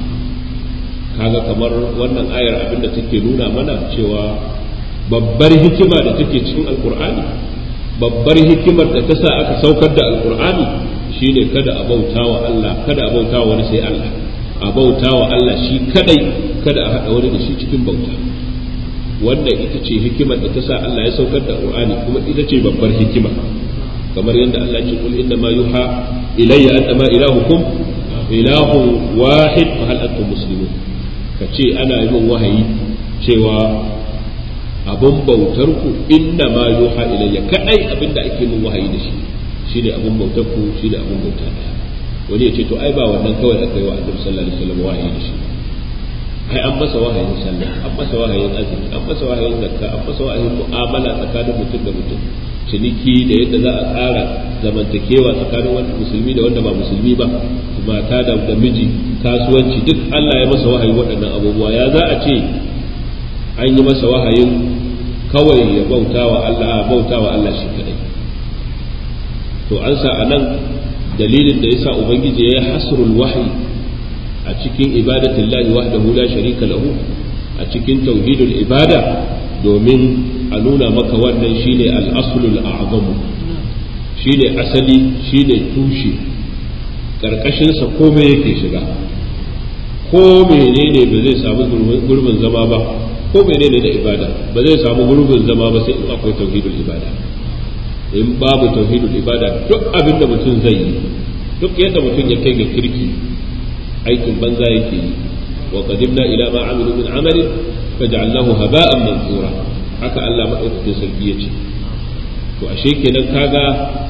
Kaga kamar wannan ayar abinda take nuna mana cewa babbar hikima da take cikin alkur'ani, babbar hikimar da ta sa aka saukar da alkur'ani shine kada a bauta wa Allah, kada a bauta wa wani sai Allah, a bauta wa Allah shi kadai, kada a hada wani da shi cikin bauta. Wannan ita ce hikimar da ta sa Allah ya saukar da alkur'ani, kuma ita ce babbar hikima. Kamar yadda Allah ya ce kul inna ma yuha ilayya annama ilahukum ilahun wahid fa hal antum muslimun. Kace ana yi min wahayi cewa abun bautar ku inna ma yuha ilayya, kadai abinda ake min wahayi da shi shine abun bautar ku, shine abun bauta daya. Wani ya ce to ai ba wannan kawai aka yi wa Annabi sallallahu alaihi wasallam wahayi da shi, ai an masa wahayin sallah, an masa wahayin azumi, an masa wahayin zakka, an masa wahayin mu'amala tsakanin mutum da mutum, ciniki da yadda za a tsara zamantakewa tsakanin wanda musulmi da wanda ba musulmi ba, mata da da miji, kasuwanci, duk Allah ya masa wahayin waɗannan abubuwa. Ya za a ce an yi masa wahayin kawai ya bautawa Allah, bautawa Allah shi kadai? To an sa anan dalilin da yasa ubangiji ya yi hasrul wahyi a cikin ibadatillahi wahdahu la sharika lahu, a cikin tauhidul ibada, domin a nuna maka wannan shine al-aslul a'zamu, shine asali, shine tushe, karkashin sa komai yake shiga. Ko menene ba zai samu gurbin zama ba, ko menene da ibada ba zai samu gurbin zama ba sai in akwai tauhidul ibada. In babu tauhidul ibada, duk abin da mutum zai yi, duk yadda mutum ya kai ga kirki, aikin banza yake yi. Wa qadimna ila ma amilu min amalin faj'alnahu haba'an mansura, haka Allah madaukakin sarki yace. To ashe kenan kaga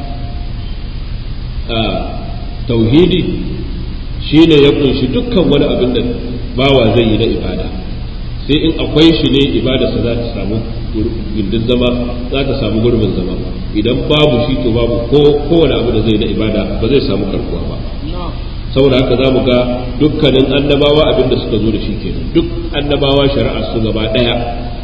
a tauhidi shine ya kunshi dukkan wani abin da bawa zai yi na ibada. Sai in akwai shi ne ibada sa za ta samu gindin zama za ta samu gurbin zama, idan babu shi to babu ko kowane abu da zai na ibada ba zai samu karkuwa ba. Saboda haka za mu ga dukkanin annabawa abin da suka zo da shi kenan, duk annabawa shari'a su gaba ɗaya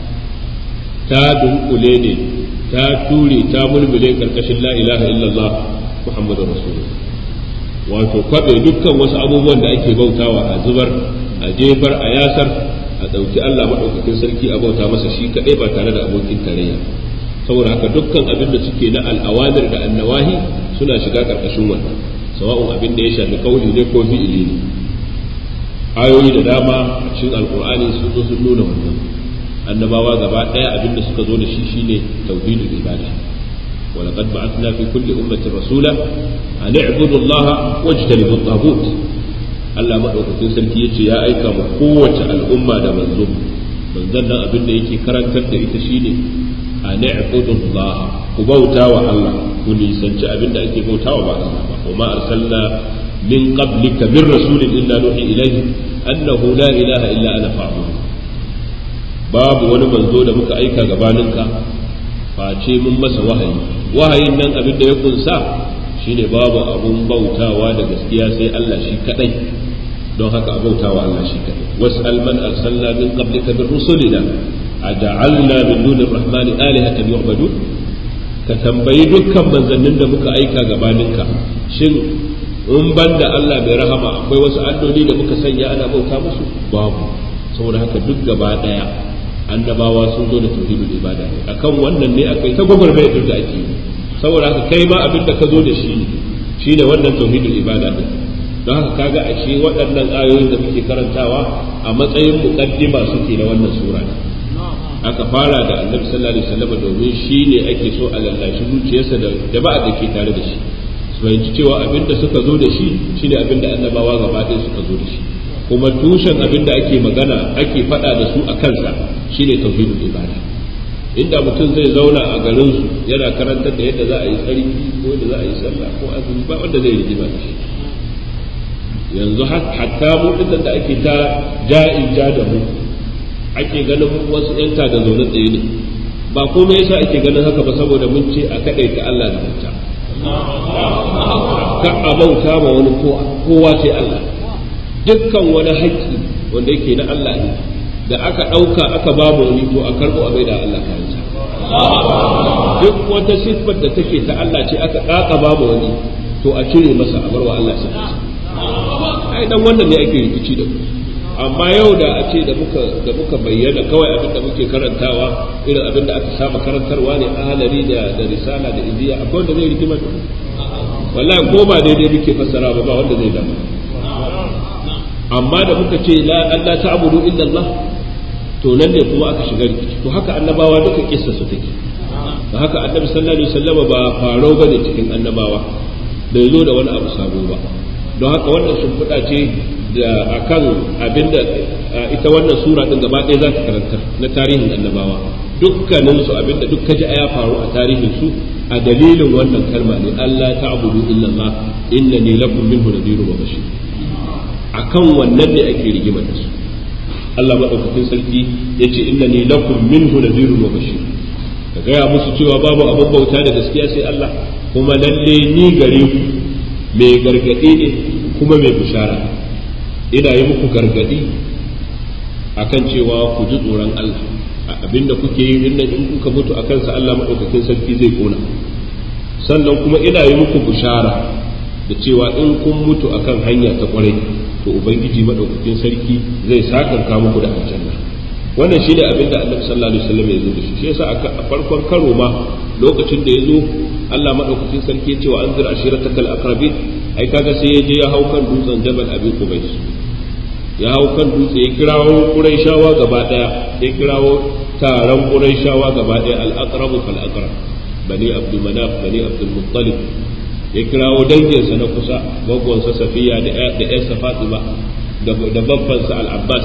ta dunkule ne, ta ture ta mulmule karkashin la ilaha illallah muhammadur rasulullah, wato kwabe dukkan wasu abubuwan da ake bautawa a zubar a jefar a yasar a ɗauki Allah maɗaukakin sarki a bauta masa shi kaɗai ba tare da abokin tarayya. Saboda haka dukkan abin da suke na al'awamir da annawahi suna shiga ƙarƙashin wannan, sawa'un abin da ya shafi kauli ne ko fi'ili ne. Ayoyi da dama a cikin alƙur'ani sun zo sun nuna wannan. Annabawa gaba ɗaya abin da suka zo da shi shine tauhidul ibada. wa laqad ba'athna fi kulli ummatin rasula an i'budu Allah wajtanibu at-taghut. Allah madaukakin sarki yace ya aika mu kowace al'umma da manzo, manzon nan abin da yake karantar da ita shine an i'budu Allah, ku bauta wa Allah, ku nisanci abin da ake bautawa ba Allah ba. wa ma arsalna min qablika min rasulin illa nuhi ilayhi annahu la ilaha illa ana fa'budu. Babu wani manzo da muka aika gabaninka face mun masa wahayi, wahayin nan abin da ya kunsa shine babu abun bautawa da gaskiya sai Allah shi kadai, don haka bautawa Allah shi kadai. was'al man arsalna min qablika min rusulina aja'alna min dunir rahmani alihatan yu'badun. ka tambayi dukkan manzannin da muka aika gabaninka, shin in banda Allah mai rahama akwai wasu alloli da muka sanya ana bauta musu? Babu. Saboda haka duk gaba daya annabawa sun zo da tauhidul ibada ne, akan wannan ne akai ta gwagwarmaya da ake yi. Saboda haka kai ma abin da ka zo da shi shine wannan tauhidul ibada ne. Don haka kaga a shi waɗannan ayoyin da muke karantawa a matsayin muqaddima suke na wannan sura ne. Aka fara da Annabi sallallahu alaihi wasallam domin shi ne ake so a lallashi zuciyarsa da jama'a da ke tare da shi, su fahimci cewa abin da suka zo da shi shine abin da annabawa gaba ɗaya suka zo da shi, kuma tushen abin da ake magana ake faɗa da su a kansa shine tauhidul ibada. Inda mutum zai zauna a garin su yana karantar da yadda za a yi tsarki ko yadda za a yi sallah ko azumi, ba wanda zai rigima da shi. Yanzu hatta mu dinnan da ake ta ja'in ja da mu, ake ganin wasu yanta da zaune tsaye ne, ba komai yasa ake ganin haka ba, saboda mun ce a kadaita Allah da bauta, ka a bauta ma wani kowa sai Allah. Dukkan wani haƙƙi wanda yake na Allah ne da aka ɗauka aka ba mu wani, to a karɓo a bai da Allah kayansa. Duk wata siffar da take ta Allah ce aka ƙaƙa ba mu wani, to a cire masa a bar wa Allah siffarsa. Ai dan wannan ne ake rikici da ku. Amma yau da a ce da muka da muka bayyana kawai abin da muke karantawa irin abin da aka saba karantarwa ne, ahalari da da risala da iziya, akwai wanda zai rigima da mu? Wallahi ko ba daidai muke fassara ba, ba wanda zai damu. Amma da muka ce la Allah ta'budu illa Allah, to nan ne kuma aka shiga rikici. To haka annabawa duka kissa su take. Da haka annabi sallallahu alaihi wasallam ba faro bane cikin annabawa, bai zo da wani abu sabo ba. Don haka wannan shimfiɗa ce da akan abinda ita wannan sura din gaba ɗaya za ta karanta na tarihin annabawa. Dukkanin su abinda duk kaji ya faru a tarihin su a dalilin wannan kalma ne, Allah ta'budu illa Allah innani lakum minhu nadhirun wa bashir. Akan wannan ne ake rigima da su. Allah madaukakin sarki yace innani lakum minhu nadhirun wa bashir, ka gaya musu cewa babu abin bauta da gaskiya sai Allah, kuma lalle ni gare ku mai gargadi ne kuma mai bishara. Ina yi muku gargadi akan cewa ku ji tsoron Allah, abinda kuke yi inda in kuka mutu akan sa Allah madaukakin sarki zai kona. Sannan kuma ina yi muku bishara da cewa in kun mutu akan hanya ta kwarai, to ubangiji madaukakin sarki zai sakanka muku da aljanna. Wannan shine abinda Annabi sallallahu alaihi wasallam ya zo da shi. Shi yasa a farkon karo ma lokacin da ya zo Allah madaukakin sarki ya ce wa anzir ashiratakal aqrabin, ai kaga sai ya je ya hau kan dutsen Jabal Abi Qubais, ya hau kan dutse ya kirawo Qurayshawa gaba daya, ya kirawo taron Qurayshawa gaba daya, al-aqrabu fal aqrab, bani Abdul Manaf, bani Abdul Muttalib, ya kirawo danginsa na kusa, gwaggonsa Safiya da ƴarsa Fatima da babbansa Al-Abbas,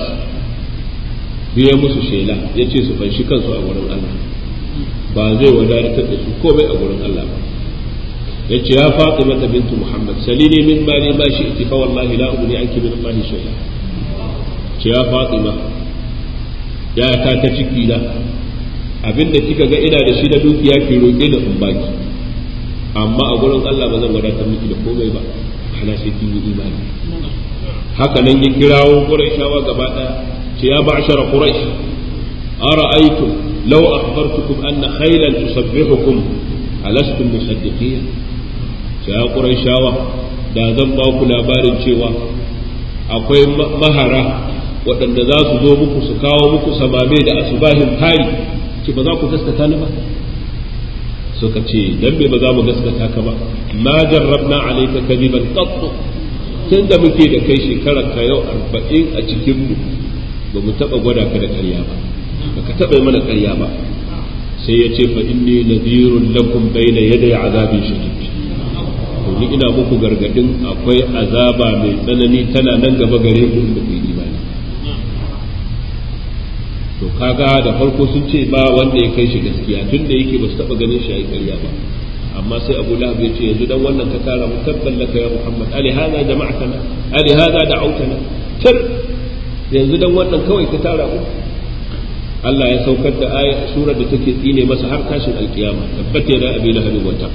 biya musu shela ya ce su fanshi kansu a wurin Allah, ba zai wadatar da su komai a wurin Allah ba. Ya ce ya Fatima ta bintu Muhammad salini min mali ma shi iti fa wallahi la ubni anki min Allah shay'a. Ce ya Fatima, ya ta ta ciki na, abinda kika ga ina da shi da dukiya ki roƙe da in baki, amma a gurin Allah ba zan wadatar miki da komai ba, ana sai kin yi imani. Haka nan ya kirawo Qurayshawa gaba daya ce ya ba'shara Quraysh ara'aytum law akhbartukum anna khaylan tusabbihukum alastum musaddiqin. ce ya Qurayshawa da zan ba ku labarin cewa akwai mahara waɗanda za su zo muku su kawo muku samame da asubahin fari, ce ba za ku gaskata ni ba? suka ce dan me ba za mu gaskata ka ba, ma jarrabna alayka kadiban qattu, tun da muke da kai shekarar ka yau arba'in a cikin mu ba mu taba gwada ka da ƙarya ba, baka taba mana ƙarya ba. sai ya ce fa inni nadhirun lakum bayna yaday azabin shadid, to ni ina muku gargadin akwai azaba mai tsanani tana nan gaba gare ku inda ku yi imani. to kaga da farko sun ce ba wanda ya kai shi gaskiya tunda yake ba su taba ganin shi a ƙarya ba, amma sai Abu Lahab ya ce yanzu dan wannan ka tara mu tabban laka ya Muhammad, ali hada jama'atana ali hada da'autana, tar yanzu dan wannan kawai ka tara mu. Allah ya saukar da aya surar da take tsine masa har tashin alkiyama, tabbata da Abi Lahab wata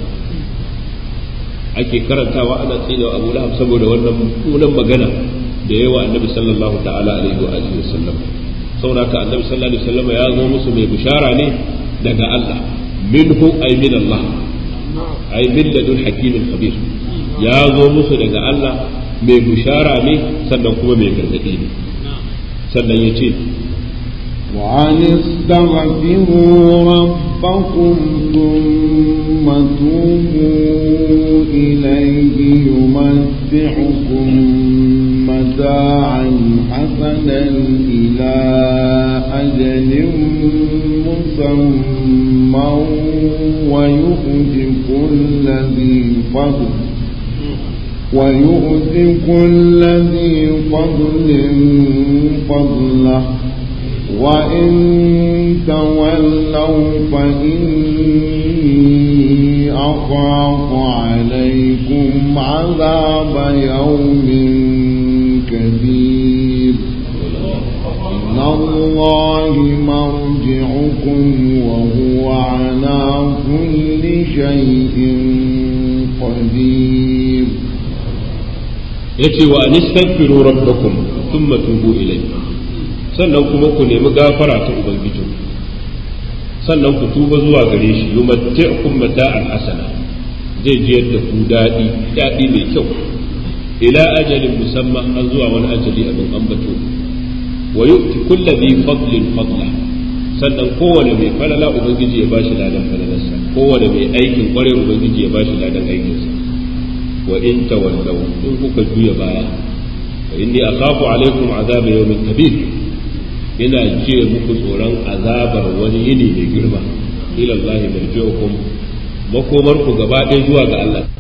ake karantawa ana tsine wa Abu Lahab saboda wannan mummunan magana da yawa Annabi sallallahu ta'ala alaihi wa alihi wasallam. saboda ka Annabi sallallahu alaihi wasallam ya zo musu mai bishara ne daga Allah, minhu ay min Allah ay min ladun hakimin khabir, ya zo musu daga Allah mai bishara ne sannan kuma mai gargadi ne. sannan ya ce وأن استغفروا ربكم ثم توبوا إليه يمتعكم متاعا حسنا إلى أجل مسمى ويؤتي كل ذي فضل ويؤتي كل ذي فضل فضله وإن تولوا فإني أخاف عليكم عذاب يوم كبير إن الله مرجعكم وهو على كل شيء قدير. يتي وأن استغفروا ربكم ثم توبوا إليه، sannan kuma ku nemi gafara ta ubangiji, sannan ku tuba zuwa gare shi, yumatti'ukum mata'an hasana, zai jiyar da ku daɗi daɗi mai kyau, ila ajalin musamman har zuwa wani ajali abin ambato, wa yu'ti kulli dhi fadlin fadla, sannan kowane mai falala ubangiji ya bashi ladan falalarsa, kowane mai aikin kware ubangiji ya bashi ladan aikinsa. wa in tawallaw, in kuka juya baya, fa inni akhafu alaikum azaba yawmin kabir, ina ce muku tsoron azabar wani yini mai girma. ila Allah marji'ukum, makomar ku gaba ɗaya zuwa ga Allah.